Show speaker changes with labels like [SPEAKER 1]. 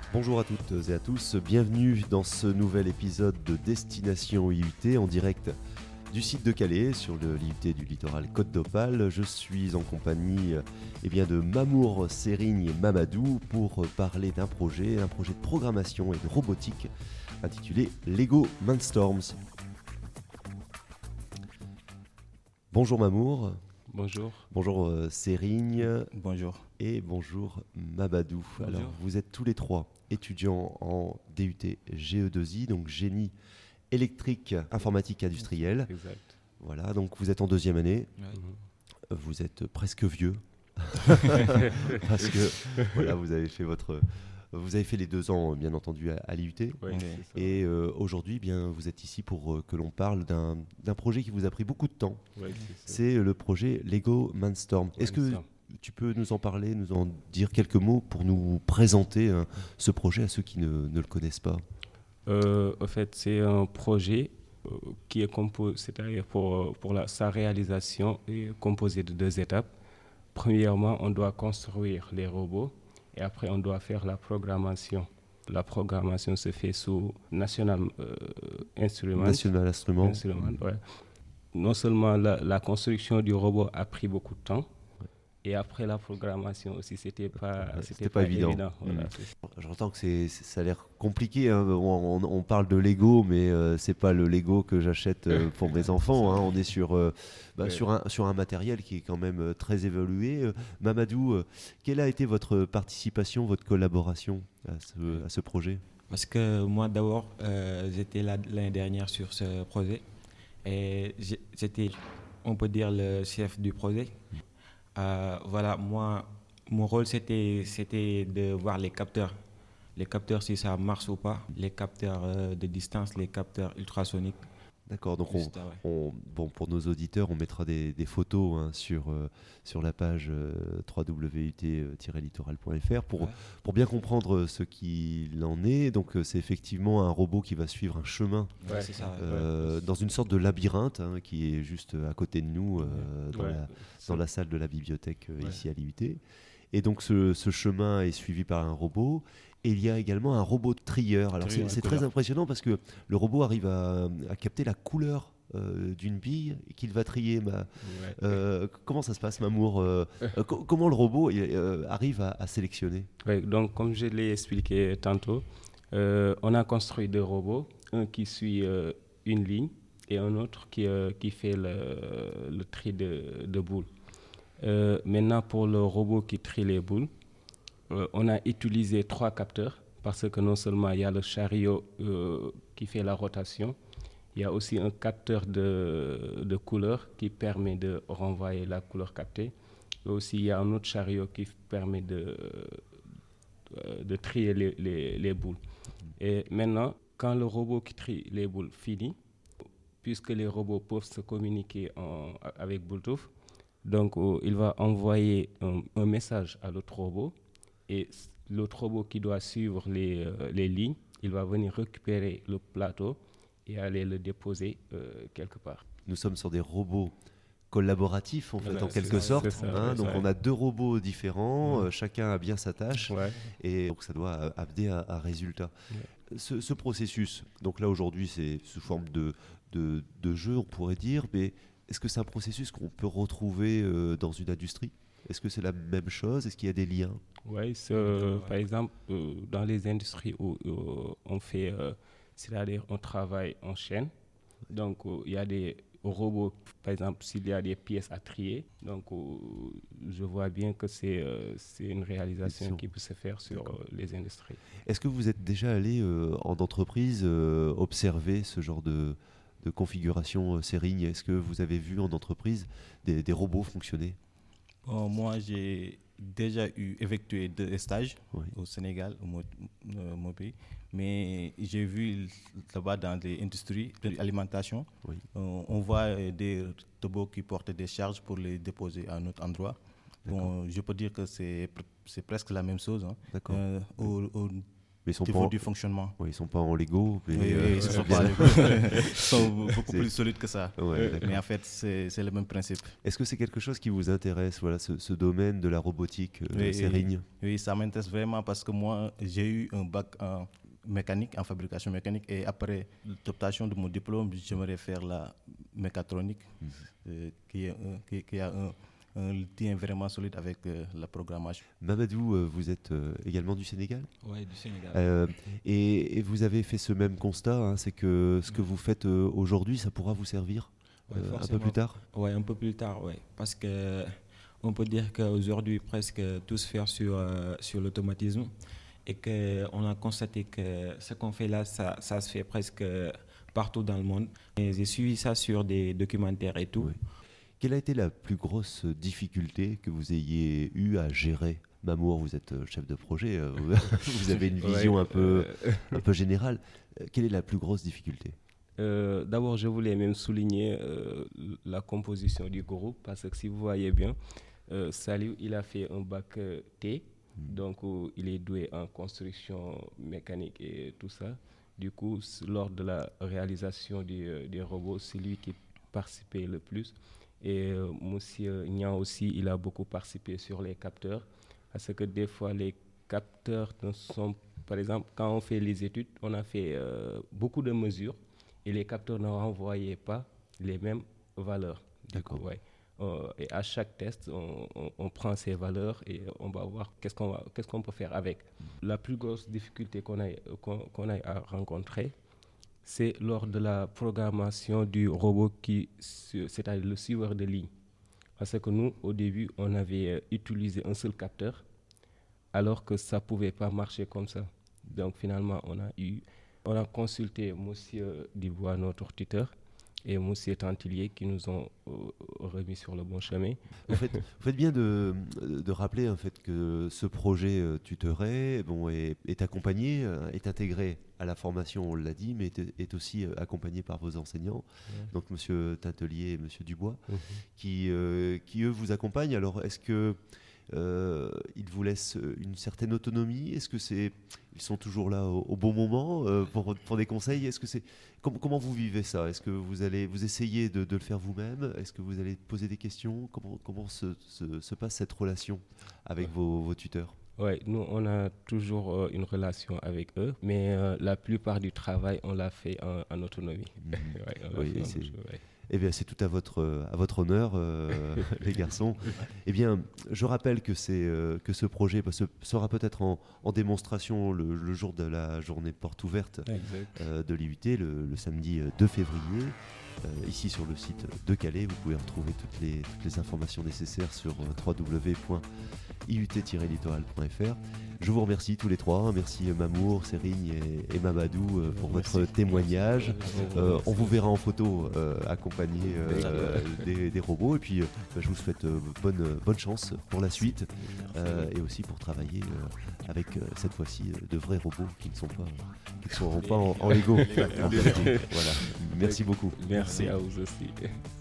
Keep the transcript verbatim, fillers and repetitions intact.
[SPEAKER 1] Bonjour à toutes et à tous, bienvenue dans ce nouvel épisode de Destination I U T en direct du site de Calais sur le l'I U T du littoral Côte d'Opale. Je suis en compagnie eh bien, de Mamour Serigne Mamadou pour parler d'un projet, un projet de programmation et de robotique intitulé Lego Mindstorms. Bonjour Mamour.
[SPEAKER 2] Bonjour.
[SPEAKER 1] Bonjour euh, Serigne.
[SPEAKER 2] Bonjour.
[SPEAKER 1] Et bonjour Mamadou.
[SPEAKER 2] Bonjour.
[SPEAKER 1] Alors vous êtes tous les trois étudiants en D U T G E deux I, donc génie électrique, informatique industrielle.
[SPEAKER 2] Exact.
[SPEAKER 1] Voilà, donc vous êtes en deuxième année.
[SPEAKER 2] Ouais.
[SPEAKER 1] Vous êtes presque vieux. Parce que voilà, vous avez fait votre... Vous avez fait les deux ans, bien entendu, à, à l'I U T.
[SPEAKER 2] Ouais,
[SPEAKER 1] et euh, aujourd'hui, bien, vous êtes ici pour euh, que l'on parle d'un, d'un projet qui vous a pris beaucoup de temps.
[SPEAKER 2] Ouais, c'est,
[SPEAKER 1] c'est le projet Lego Mindstorm. Est-ce que tu peux nous en parler, nous en dire quelques mots pour nous présenter hein, ce projet à ceux qui ne, ne le connaissent pas?
[SPEAKER 2] euh, En fait, c'est un projet euh, qui est composé, c'est-à-dire pour, pour la, sa réalisation est composé de deux étapes. Premièrement, on doit construire les robots et après, on doit faire la programmation. La programmation se fait sous National euh, Instruments.
[SPEAKER 1] National Instruments.
[SPEAKER 2] Instruments ouais. Non seulement la, la construction du robot a pris beaucoup de temps, et après la programmation aussi, c'était pas,
[SPEAKER 1] c'était
[SPEAKER 2] c'était
[SPEAKER 1] pas,
[SPEAKER 2] pas
[SPEAKER 1] évident.
[SPEAKER 2] évident. Voilà,
[SPEAKER 1] mmh. J'entends que c'est, ça a l'air compliqué. Hein. On, on, on parle de Lego, mais euh, c'est pas le Lego que j'achète euh, pour mes enfants. Hein. On est sur, euh, bah, ouais. sur, un, sur un matériel qui est quand même euh, très évolué. Euh, Mamadou, euh, quelle a été votre participation, votre collaboration à ce, à ce projet?
[SPEAKER 3] Parce que moi, d'abord, euh, j'étais là l'année dernière sur ce projet. Et j'étais, on peut dire, le chef du projet. Euh, voilà, moi, mon rôle, c'était, c'était de voir les capteurs. Les capteurs, si ça marche ou pas. Les capteurs euh, de distance, les capteurs ultrasoniques.
[SPEAKER 1] D'accord, donc on, on, bon, pour nos auditeurs, on mettra des, des photos hein, sur, euh, sur la page euh, w w w point u t tiret littoral point f r pour, ouais. pour bien comprendre ce qu'il en est. Donc c'est effectivement un robot qui va suivre un chemin
[SPEAKER 3] ouais, c'est ça,
[SPEAKER 1] euh, ouais. dans une sorte de labyrinthe hein, qui est juste à côté de nous euh, dans, ouais, la, dans la salle de la bibliothèque euh, ouais. ici à l'I U T. Et donc ce, ce chemin est suivi par un robot. Et il y a également un robot trieur. Alors c'est, c'est très impressionnant parce que le robot arrive à, à capter la couleur euh, d'une bille qu'il va trier. Ma, ouais. euh, comment ça se passe, Mamour euh, euh, co- Comment le robot euh, arrive à, à sélectionner?
[SPEAKER 2] Ouais, donc comme je l'ai expliqué tantôt, euh, on a construit deux robots, un qui suit euh, une ligne et un autre qui, euh, qui fait le, le tri de, de boules. Euh, maintenant, pour le robot qui trie les boules, Euh, on a utilisé trois capteurs parce que non seulement il y a le chariot euh, qui fait la rotation, il y a aussi un capteur de, de couleur qui permet de renvoyer la couleur captée. Et aussi, il y a un autre chariot qui permet de, euh, de trier les, les, les boules. Et maintenant, quand le robot qui trie les boules finit, puisque les robots peuvent se communiquer en, avec Bluetooth, donc euh, il va envoyer un, un message à l'autre robot. Et l'autre robot qui doit suivre les, euh, les lignes, il va venir récupérer le plateau et aller le déposer euh, quelque part.
[SPEAKER 1] Nous sommes sur des robots collaboratifs, en fait,
[SPEAKER 2] ouais,
[SPEAKER 1] en quelque
[SPEAKER 2] ça,
[SPEAKER 1] sorte.
[SPEAKER 2] ça,
[SPEAKER 1] hein, donc,
[SPEAKER 2] ça,
[SPEAKER 1] on a deux robots différents,
[SPEAKER 2] ouais.
[SPEAKER 1] euh, chacun a bien sa tâche,
[SPEAKER 2] ouais.
[SPEAKER 1] et donc ça doit amener à un résultat. Ouais. Ce, ce processus, donc là aujourd'hui, c'est sous forme de, de, de jeu, on pourrait dire, mais est-ce que c'est un processus qu'on peut retrouver euh, dans une industrie ? Est-ce que c'est la même chose? Est-ce qu'il y a des liens?
[SPEAKER 2] Oui, euh, par exemple, euh, dans les industries où, où on fait, euh, c'est-à-dire on travaille en chaîne, donc il euh, y a des robots, par exemple, s'il y a des pièces à trier, donc euh, je vois bien que c'est, euh, c'est une réalisation qui peut se faire sur euh, les industries.
[SPEAKER 1] Est-ce que vous êtes déjà allé euh, en entreprise euh, observer ce genre de, de configuration euh, Serigne? Est-ce que vous avez vu en entreprise des, des robots fonctionner?
[SPEAKER 4] Bon, moi, j'ai déjà eu effectué deux stages oui. au Sénégal, au mon, euh, mon pays, mais j'ai vu là-bas dans les industries de l'alimentation, oui. euh, on voit des robots qui portent des charges pour les déposer à un autre endroit. Bon, je peux dire que c'est, c'est presque la même chose. Hein.
[SPEAKER 1] D'accord. Euh,
[SPEAKER 4] au, au
[SPEAKER 1] Mais ils sont
[SPEAKER 4] niveau
[SPEAKER 1] pas
[SPEAKER 4] du fonctionnement.
[SPEAKER 1] Oui, ils ne sont pas en Lego. Mais
[SPEAKER 4] oui,
[SPEAKER 1] euh,
[SPEAKER 4] oui, ils sont, pas ils sont beaucoup plus solides que ça.
[SPEAKER 1] Ouais,
[SPEAKER 4] mais en fait, c'est, c'est le même principe.
[SPEAKER 1] Est-ce que c'est quelque chose qui vous intéresse, voilà, ce, ce domaine de la robotique, euh,
[SPEAKER 4] oui,
[SPEAKER 1] Serigne?
[SPEAKER 4] Oui, ça m'intéresse vraiment parce que moi, j'ai eu un bac en mécanique, en fabrication mécanique, et après l'obtention de mon diplôme, j'aimerais faire la mécatronique, mmh. euh, qui, est, euh, qui, qui a un, un lien vraiment solide avec euh, la programmation.
[SPEAKER 1] Mamadou, euh, vous êtes euh, également du Sénégal?
[SPEAKER 3] Oui, du Sénégal.
[SPEAKER 1] Euh, et, et vous avez fait ce même constat, hein, c'est que ce que vous faites euh, aujourd'hui, ça pourra vous servir
[SPEAKER 3] ouais,
[SPEAKER 1] euh, un peu plus tard?
[SPEAKER 3] Oui, un peu plus tard, oui. Parce que on peut dire qu'aujourd'hui, presque tout se fait sur, euh, sur l'automatisme. Et qu'on a constaté que ce qu'on fait là, ça, ça se fait presque partout dans le monde. Et j'ai suivi ça sur des documentaires et tout.
[SPEAKER 1] Oui. Quelle a été la plus grosse difficulté que vous ayez eu à gérer? Mamour, vous êtes chef de projet, vous avez une vision ouais, un, peu, euh... un peu générale. Quelle est la plus grosse difficulté?
[SPEAKER 2] euh, D'abord, je voulais même souligner euh, la composition du groupe, parce que si vous voyez bien, euh, Saliou, il a fait un bac euh, T. Donc, euh, il est doué en construction mécanique et tout ça. Du coup, lors de la réalisation du, euh, des robots, c'est lui qui participait le plus. Et euh, monsieur Nian aussi, il a beaucoup participé sur les capteurs. Parce que des fois, les capteurs ne sont... Par exemple, quand on fait les études, on a fait euh, beaucoup de mesures et les capteurs ne renvoyaient pas les mêmes valeurs.
[SPEAKER 1] D'accord.
[SPEAKER 2] Ouais. Euh, et à chaque test, on, on, on prend ces valeurs et on va voir qu'est-ce qu'on, va, qu'est-ce qu'on peut faire avec. Mmh. La plus grosse difficulté qu'on a, qu'on, qu'on a à rencontrer, c'est lors de la programmation du robot, qui, c'est-à-dire le suiveur de ligne. Parce que nous, au début, on avait utilisé un seul capteur, alors que ça ne pouvait pas marcher comme ça. Donc finalement, on a, eu, on a consulté M. Dubois, notre tuteur, et M. Tantillier qui nous ont euh, remis sur le bon chemin.
[SPEAKER 1] Vous faites, vous faites bien de, de rappeler en fait, que ce projet euh, tutoré bon, est, est accompagné, euh, est intégré à la formation, on l'a dit, mais est, est aussi euh, accompagné par vos enseignants, ouais. donc M. Tantillier et M. Dubois, mm-hmm. qui, euh, qui eux vous accompagnent. Alors est-ce que Euh, ils vous laissent une certaine autonomie? Est-ce que c'est, ils sont toujours là au, au bon moment euh, pour, pour des conseils? Est-ce que c'est, com- comment vous vivez ça? Est-ce que vous allez, vous essayez de, de le faire vous-même? Est-ce que vous allez poser des questions? Comment, comment se, se, se passe cette relation avec ouais. vos, vos tuteurs?
[SPEAKER 2] Oui, nous on a toujours euh, une relation avec eux, mais euh, la plupart du travail on l'a fait en, en autonomie. Mmh. ouais, on
[SPEAKER 1] oui, c'est... Ouais. Eh bien, c'est tout à votre, à votre honneur, euh, les garçons. Eh bien, je rappelle que, c'est, euh, que ce projet bah, ce, sera peut-être en, en démonstration le, le jour de la journée porte ouverte euh, de l'I U T, le, le samedi deux février. Euh, ici sur le site de Calais, vous pouvez retrouver toutes les, toutes les informations nécessaires sur euh, w w w point i u t tiret littoral point f r. Je vous remercie tous les trois. Merci Mamour, Serigne et, et Mamadou euh, pour Merci. votre témoignage. Euh, on vous verra en photo euh, accompagné euh, des, des robots. Et puis, euh, je vous souhaite euh, bonne, bonne chance pour la suite euh, et aussi pour travailler euh, avec euh, cette fois-ci de vrais robots qui ne sont pas, qui ne seront pas en, en Lego. Voilà. Merci beaucoup.
[SPEAKER 2] Merci à vous aussi.